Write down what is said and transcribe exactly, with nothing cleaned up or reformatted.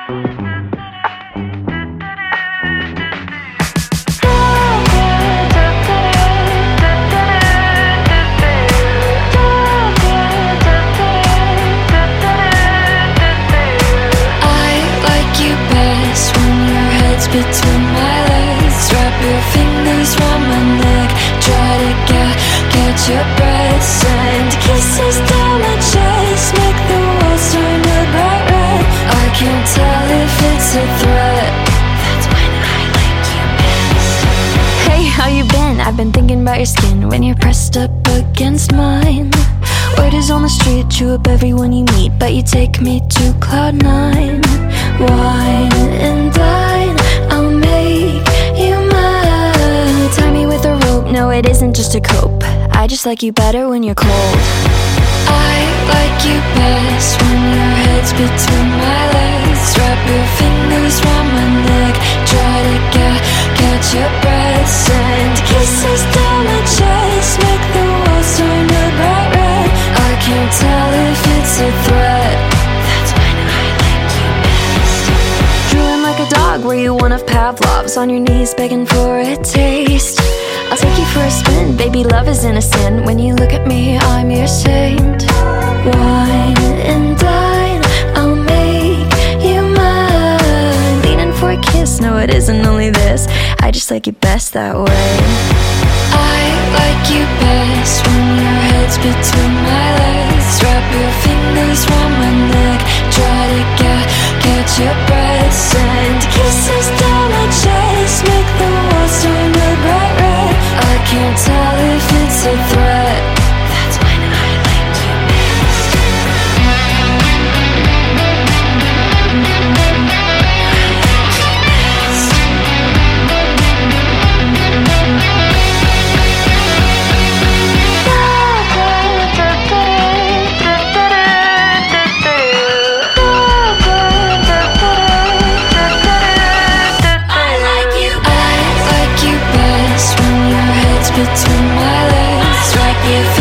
Between my legs, wrap your fingers round my neck, try to get, catch your breath, send kisses down my chest, make the walls turn a bright red. I can't tell if it's a threat. That's when I like you best. Hey, how you been? I've been thinking about your skin when you're pressed up against mine. Word is on the street, chew up everyone you meet, but you take me to cloud nine. Wine and dine, I'll make you mine. Tie me with a rope, no it isn't just a cope, I just like you better when you're cold. I like you best when your head's between my legs, wrap your fingers round my neck, try to get, catch your breath, send kisses down my chest, make the walls turn a bright red. I can't tell if it's a threat. That's when I like you best. Drooling like a dog, were you one of Pavlov's, on your knees begging for a taste? I'll take you for a spin, baby love is innocent, when you look at me I'm your saint. Wine and dine, I'll make you mine. Leaning for a kiss, no it isn't only this, I just like you best that way. I like you best when your head's between my legs, wrap your fingers round my neck, try to get, catch your breath, send kisses down my chest, make the walls turn a bright red. I can't tell if it's a threat. That's when I like you best. Between my legs, wrap your